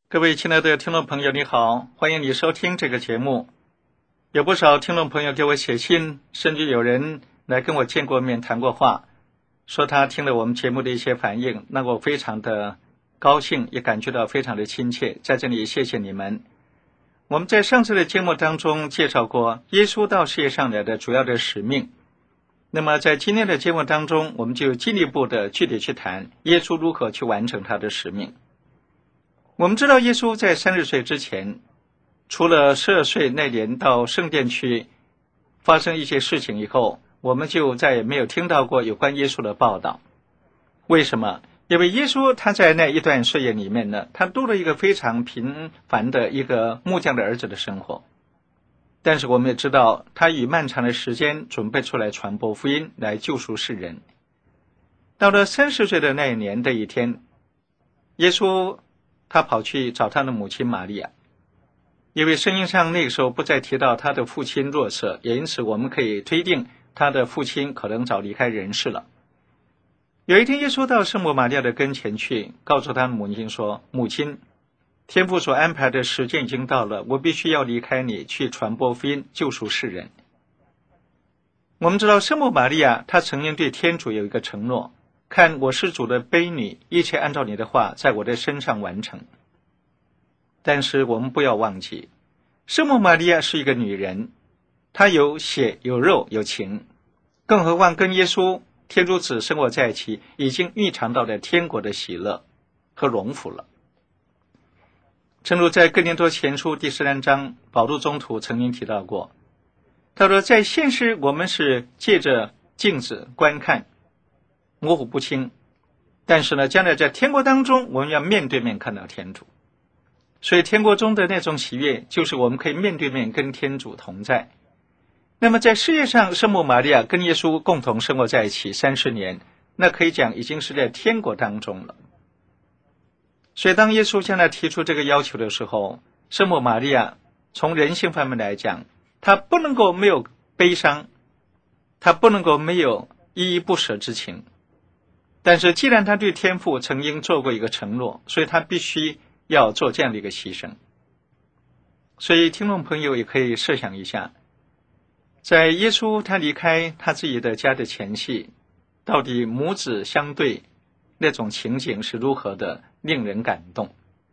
各位亲爱的听众朋友，你好，欢迎你收听这个节目。有不少听众朋友给我写信，甚至有人来跟我见过面谈过话，说他听了我们节目的一些反应，那我非常的高兴，也感觉到非常的亲切，在这里谢谢你们。我们在上次的节目当中介绍过耶稣到世界上来的主要的使命，那么在今天的节目当中，我们就进一步的具体去谈耶稣如何去完成他的使命。我们知道耶稣在30岁之前，除了12岁那年到圣殿去发生一些事情以后，我们就再也没有听到过有关耶稣的报道。为什么？因为耶稣他在那一段岁月里面呢，他度了一个非常平凡的一个木匠的儿子的生活。但是我们也知道，他以漫长的时间准备出来传播福音，来救赎世人。到了30岁的那一年的一天，耶稣他跑去找他的母亲玛利亚，因为圣经上那个时候不再提到他的父亲若瑟，也因此我们可以推定他的父亲可能早离开人世了。有一天耶稣到圣母玛利亚的跟前去，告诉他的母亲说，母亲，天父所安排的时间已经到了，我必须要离开你，去传播福音，救赎世人。我们知道圣母玛利亚她曾经对天主有一个承诺，看我是主的婢女，一切按照你的话在我的身上完成。但是我们不要忘记，圣母玛利亚是一个女人，她有血有肉有情，更何况跟耶稣天主子生活在一起，已经预尝到了天国的喜乐和荣福了。正如在哥林多前书第13章，保禄宗徒曾经提到过，他说在现实我们是借着镜子观看，模糊不清，但是呢，将来在天国当中，我们要面对面看到天主。所以天国中的那种喜悦，就是我们可以面对面跟天主同在。那么在世界上，圣母玛利亚跟耶稣共同生活在一起30年，那可以讲已经是在天国当中了。所以当耶稣向他提出这个要求的时候，圣母玛利亚从人性方面来讲，她不能够没有悲伤，她不能够没有依依不舍之情。但是既然他对天父曾经做过一个承诺，所以他必须要做这样的一个牺牲。所以听众朋友也可以设想一下，在耶稣他离开他自己的家的前夕，到底母子相对那种情景是如何的令人感动。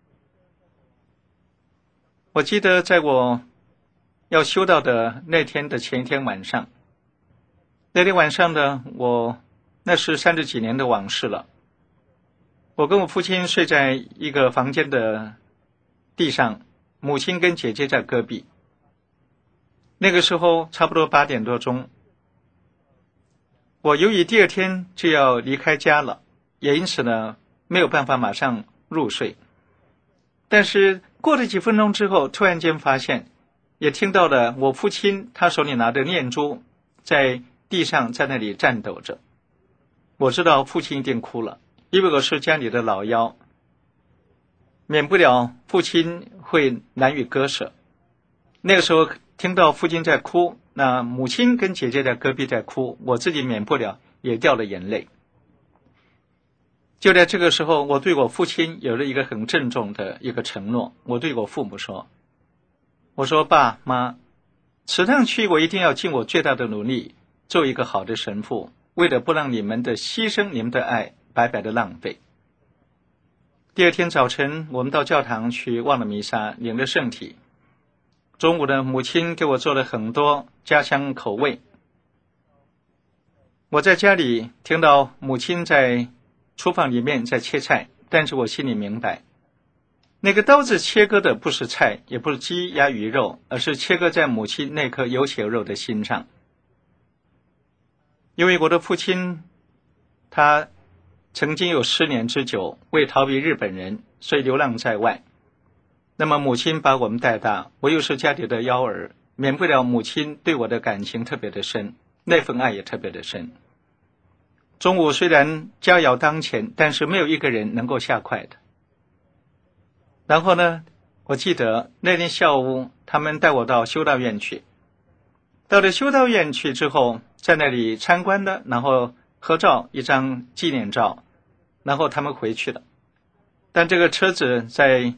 我记得在我要修道的那天的前一天晚上，那天晚上呢，那是30几年的往事了。我跟我父亲睡在一个房间的地上，母亲跟姐姐在隔壁。那个时候差不多8点多钟，我由于第二天就要离开家了，也因此呢没有办法马上入睡。但是过了几分钟之后，突然间发现，也听到了我父亲他手里拿着念珠在地上在那里颤抖着。我知道父亲一定哭了，因为我是家里的老幺，免不了父亲会难以割舍。那个时候听到父亲在哭，那母亲跟姐姐在隔壁在哭，我自己免不了也掉了眼泪。就在这个时候，我对我父亲有了一个很郑重的一个承诺，我对我父母说，我说爸妈，此趟去我一定要尽我最大的努力，做一个好的神父，为了不让你们的牺牲，你们的爱白白的浪费。第二天早晨，我们到教堂去望了弥撒，领了圣体。中午的母亲给我做了很多家乡口味。我在家里听到母亲在厨房里面在切菜，但是我心里明白，那个刀子切割的不是菜，也不是鸡鸭鱼肉，而是切割在母亲那颗有血有肉的心上。因为我的父亲他曾经有10年之久为逃避日本人，所以流浪在外。那么母亲把我们带大，我又是家里的幺儿，免不了母亲对我的感情特别的深，那份爱也特别的深。中午虽然佳肴当前，但是没有一个人能够下筷的。然后呢，我记得那天下午他们带我到修道院去。到了修道院去之后，在那里参观的，然后合照一张纪念照，然后他们回去了。但这个车子在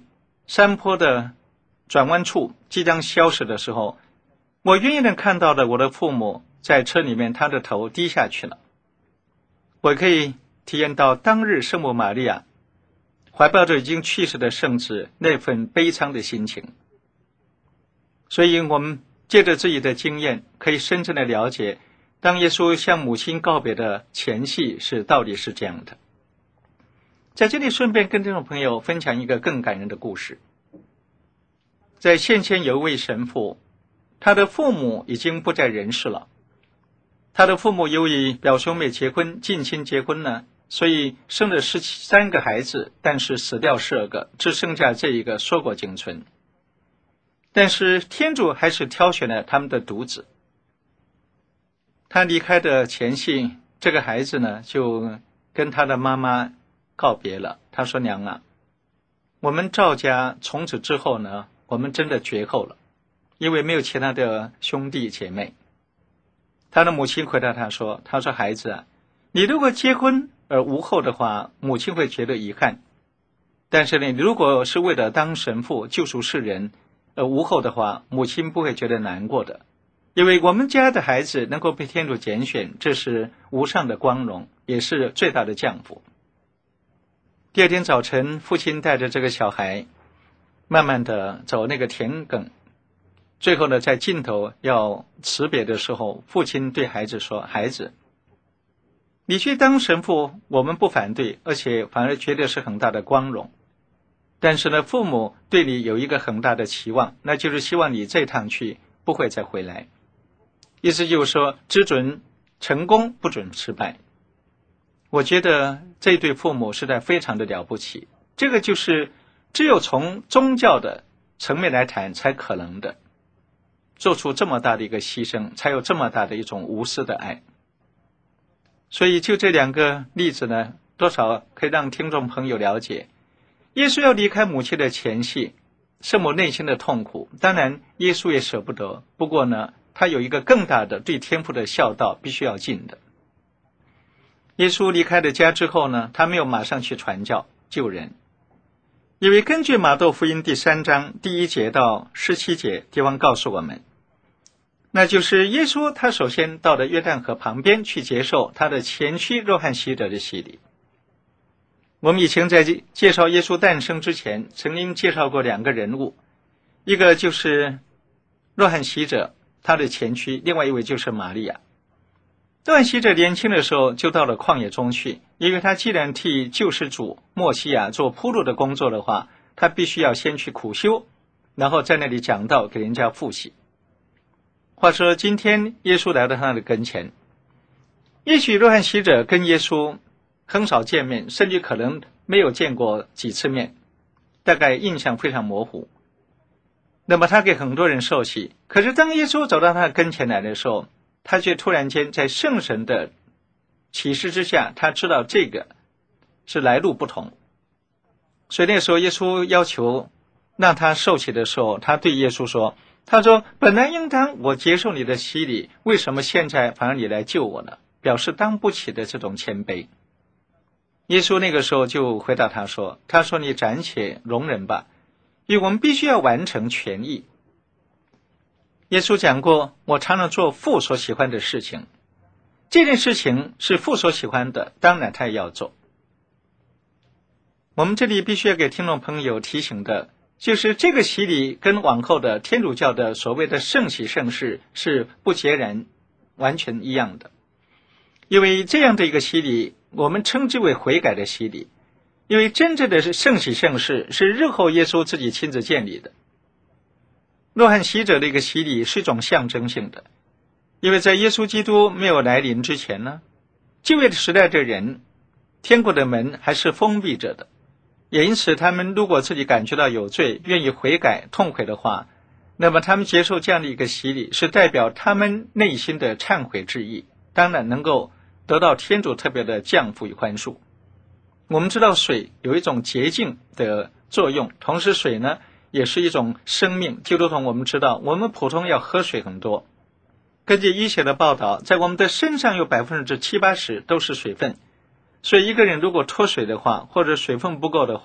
山坡的转弯处即将消失的时候，我远远地看到了我的父母在车里面，他的头低下去了。我可以体验到当日圣母玛利亚怀抱着已经去世的圣子那份悲伤的心情。所以我们借着自己的经验，可以深深的了解，当耶稣向母亲告别的前戏到底是这样的。在这里顺便跟听众朋友分享一个更感人的故事。在先前有一位神父，他的父母已经不在人世了。他的父母由于表兄妹结婚，近亲结婚呢，所以生了13个孩子，但是死掉12个，只剩下这一个硕果仅存。但是天主还是挑选了他们的独子。他离开的前夕，这个孩子呢就跟他的妈妈告别了。他说：娘啊，我们赵家从此之后呢，我们真的绝后了，因为没有其他的兄弟姐妹。他的母亲回答他说：孩子啊，你如果结婚而无后的话，母亲会觉得遗憾。但是呢，如果是为了当神父救赎世人而无后的话，母亲不会觉得难过的。因为我们家的孩子能够被天主拣选，这是无上的光荣，也是最大的降福。第二天早晨，父亲带着这个小孩慢慢的走那个田埂，最后呢，在尽头要辞别的时候，父亲对孩子说：孩子，你去当神父我们不反对，而且反而觉得是很大的光荣。但是呢，父母对你有一个很大的期望，那就是希望你这趟去不会再回来。意思就是说，只准成功，不准失败。我觉得这对父母实在非常的了不起，这个就是只有从宗教的层面来谈才可能的，做出这么大的一个牺牲，才有这么大的一种无私的爱。所以就这2个例子呢，多少可以让听众朋友了解，耶稣要离开母亲的前夕，圣母内心的痛苦，当然耶稣也舍不得，不过呢，他有一个更大的对天父的孝道必须要尽的。耶稣离开了家之后呢，他没有马上去传教救人，因为根据马窦福音第3章第1节到17节地方告诉我们，那就是耶稣他首先到了约旦河旁边去接受他的前妻若翰洗者的洗礼。我们以前在介绍耶稣诞生之前曾经介绍过2个人物，一个就是若翰洗者他的前妻，另外一位就是玛利亚。若翰洗者年轻的时候就到了旷野中去，因为他既然替救世主默西亚做铺路的工作的话，他必须要先去苦修，然后在那里讲道给人家复习。话说今天耶稣来到他的跟前，也许若翰洗者跟耶稣很少见面，甚至可能没有见过几次面，大概印象非常模糊。那么他给很多人受洗，可是当耶稣走到他的跟前来的时候，他却突然间在圣神的启示之下，他知道这个是来路不同。所以那时候耶稣要求让他受洗的时候，他对耶稣说，他说本来应当我接受你的洗礼，为什么现在反而你来救我呢？表示当不起的这种谦卑。耶稣那个时候就回答他说，你暂且容忍吧，因为我们必须要完成全义。耶稣讲过，我常常做父所喜欢的事情，这件事情是父所喜欢的，当然他也要做。我们这里必须要给听众朋友提醒的，就是这个洗礼跟往后的天主教的所谓的圣洗圣事是不截然完全一样的。因为这样的一个洗礼，我们称之为悔改的洗礼，因为真正的圣洗圣事是日后耶稣自己亲自建立的。若翰洗者的一个洗礼是一种象征性的，因为在耶稣基督没有来临之前呢，旧约的时代的人，天国的门还是封闭着的，也因此他们如果自己感觉到有罪，愿意悔改痛悔的话，那么他们接受这样的一个洗礼，是代表他们内心的忏悔之意，当然能够得到天主特别的降福与宽恕。我们知道水有一种洁净的作用，同时水呢也是一种生命，就如同我们知道我们普通要喝水很多，根据医学的报道，在我们的身上有70-80%都是水分，所以一个人如果脱水的话，或者水分不够的话，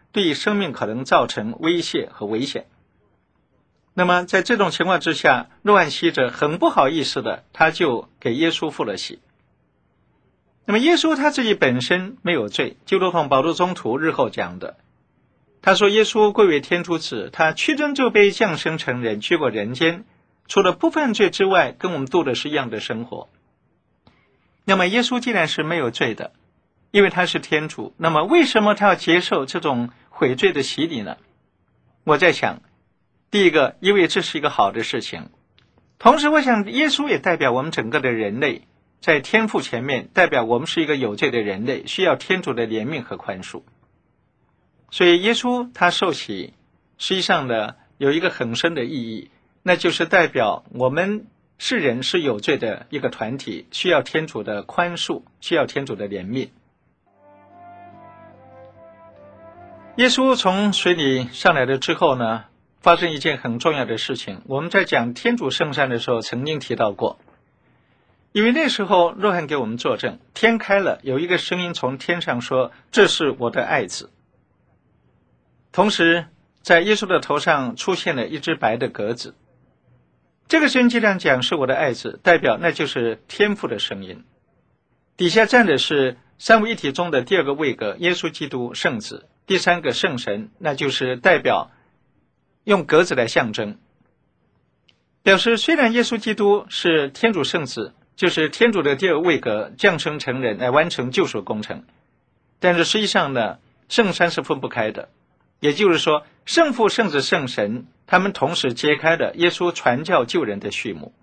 对生命可能造成威胁和危险。那么在这种情况之下，若翰洗者很不好意思的，他就给耶稣付了洗。那么耶稣他自己本身没有罪，就如同保禄宗徒日后讲的，他说耶稣贵为天主子，他屈尊就卑，降生成人，居过人间，除了不犯罪之外，跟我们度的是一样的生活。那么耶稣既然是没有罪的，因为他是天主，那么为什么他要接受这种悔罪的洗礼呢？我在想，第一个，因为这是一个好的事情，同时我想耶稣也代表我们整个的人类，在天父前面代表我们是一个有罪的人类，需要天主的怜悯和宽恕。所以耶稣他受洗实际上呢有一个很深的意义，那就是代表我们世人是有罪的一个团体，需要天主的宽恕，需要天主的怜悯。耶稣从水里上来了之后呢，发生一件很重要的事情，我们在讲天主圣餐的时候曾经提到过。因为那时候若翰给我们作证，天开了，有一个声音从天上说，这是我的爱子。同时在耶稣的头上出现了一只白的鸽子，这个声音既然讲是我的爱子，代表那就是天父的声音。底下站的是三位一体中的第二个位格，耶稣基督圣子，第三个圣神，那就是代表用鸽子来象征，表示虽然耶稣基督是天主圣子，就是天主的第二个位格，降生成人来完成救赎工程，但是实际上呢，圣三是分不开的，也就是说圣父、圣子、圣神他们同时揭开了耶稣传教救人的序幕。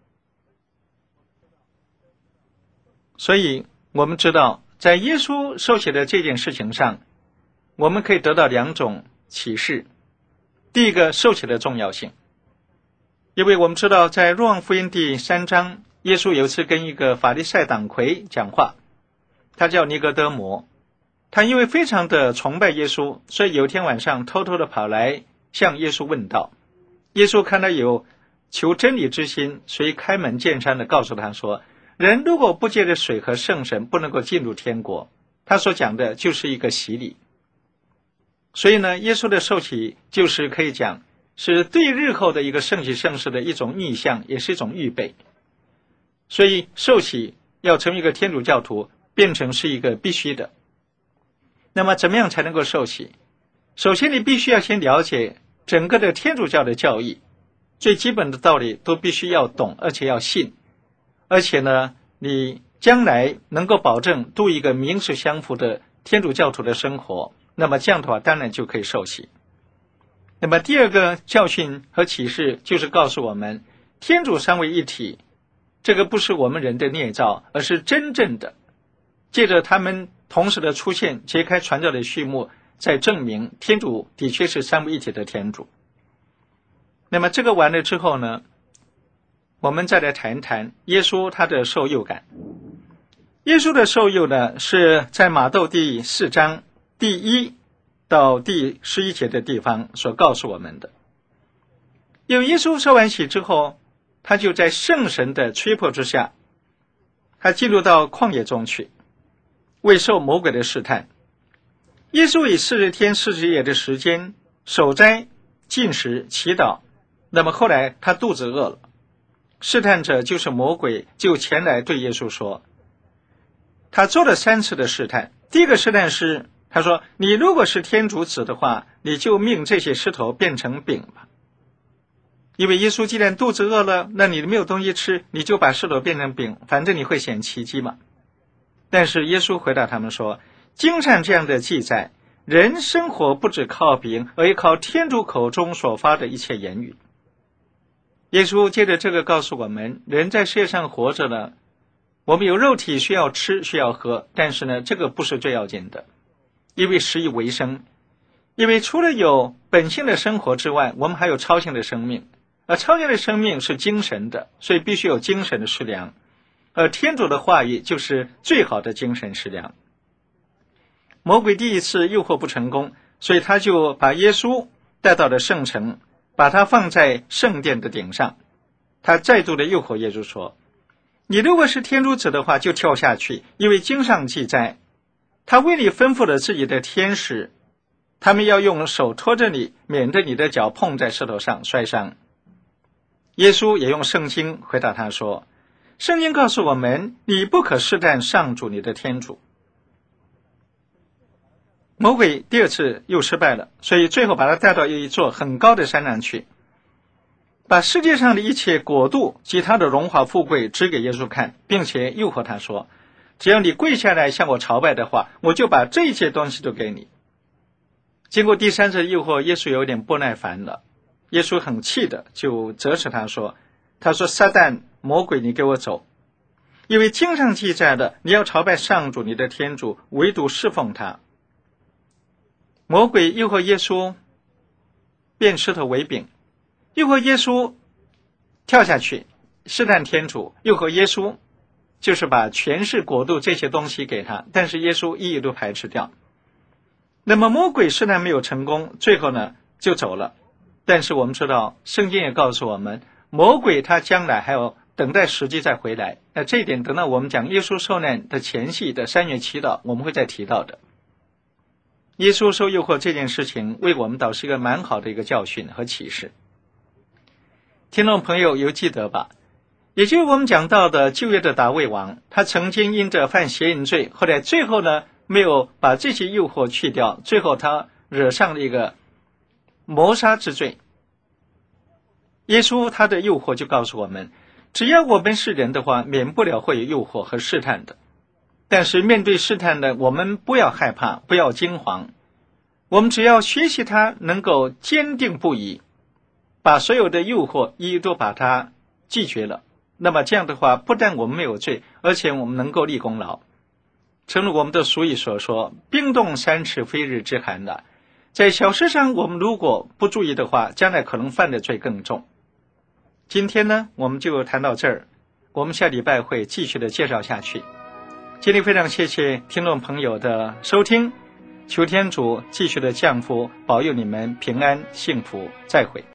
所以我们知道在耶稣受洗的这件事情上，我们可以得到两种启示。第一个，受洗的重要性，因为我们知道在若望福音第3章，耶稣有一次跟一个法利赛党魁讲话，他叫尼哥德摩，他因为非常的崇拜耶稣，所以有一天晚上偷偷的跑来向耶稣问道。耶稣看他有求真理之心，所以开门见山的告诉他说，人如果不借着水和圣神不能够进入天国。他所讲的就是一个洗礼。所以呢，耶稣的受洗就是可以讲是对日后的一个圣洗圣事的一种意象，也是一种预备。所以受洗要成为一个天主教徒变成是一个必须的。那么怎么样才能够受洗？首先你必须要先了解整个的天主教的教义，最基本的道理都必须要懂，而且要信，而且呢你将来能够保证度一个名实相符的天主教徒的生活，那么这样的话当然就可以受洗。那么第二个教训和启示就是告诉我们，天主三位一体，这个不是我们人的捏造，而是真正的借着他们同时的出现，揭开传教的序幕，在证明天主的确是三位一体的天主。那么这个完了之后呢，我们再来谈一谈耶稣他的受幼感。耶稣的受幼呢，是在马窦第4章第1到第11节的地方所告诉我们的。因为耶稣受完洗之后，他就在圣神的催迫之下，他进入到旷野中去，为受魔鬼的试探。耶稣以40天40夜的时间守斋、禁食、祈祷。那么后来他肚子饿了，试探者就是魔鬼，就前来对耶稣说，他做了3次的试探。第一个试探是他说，你如果是天主子的话，你就命这些石头变成饼吧。因为耶稣既然肚子饿了，那你没有东西吃，你就把石头变成饼，反正你会显奇迹嘛。但是耶稣回答他们说，经上这样的记载，人生活不只靠饼，而也靠天主口中所发的一切言语。耶稣借着这个告诉我们，人在世界上活着呢，我们有肉体需要吃需要喝，但是呢这个不是最要紧的，因为食以为生。因为除了有本性的生活之外，我们还有超性的生命，而超性的生命是精神的，所以必须有精神的食粮，而天主的话语就是最好的精神食粮。魔鬼第一次诱惑不成功，所以他就把耶稣带到了圣城，把他放在圣殿的顶上。他再度的诱惑耶稣说，你如果是天主子的话，就跳下去，因为经上记载，他为你吩咐了自己的天使， 他们要用手托着你，免得你的脚碰在石头上摔伤。耶稣也用圣经回答他说，圣经告诉我们，你不可试探上主你的天主。魔鬼第二次又失败了，所以最后把他带到一座很高的山上去，把世界上的一切国度及他的荣华富贵指给耶稣看，并且诱惑他说，只要你跪下来向我朝拜的话，我就把这些东西都给你。经过第三次诱惑，耶稣有点不耐烦了，耶稣很气的就责斥他说，撒旦魔鬼，你给我走，因为经上记载的，你要朝拜上主你的天主，唯独侍奉他。魔鬼诱惑耶稣变石头为饼，诱惑耶稣跳下去试探天主，诱惑耶稣就是把权势国度这些东西给他，但是耶稣一一都排斥掉。那么魔鬼试探没有成功，最后呢就走了。但是我们知道圣经也告诉我们，魔鬼他将来还要等待时机再回来。那这一点等到我们讲耶稣受难的前夕的3月祈祷，我们会再提到的。耶稣受诱惑这件事情为我们导是一个蛮好的一个教训和启示。听众朋友有记得吧，也就是我们讲到的旧约的大卫王，他曾经因着犯邪淫罪，后来最后呢没有把这些诱惑去掉，最后他惹上了一个谋杀之罪。耶稣他的诱惑就告诉我们，只要我们是人的话，免不了会有诱惑和试探的。但是面对试探呢，我们不要害怕，不要惊慌，我们只要学习它能够坚定不移，把所有的诱惑一一都把它拒绝了。那么这样的话，不但我们没有罪，而且我们能够立功劳。正如我们的俗语所说，冰冻3尺非日之寒的，在小事上我们如果不注意的话，将来可能犯的罪更重。今天呢我们就谈到这儿，我们下礼拜会继续的介绍下去。今天非常谢谢听众朋友的收听，求天主继续的降福，保佑你们平安幸福，再会。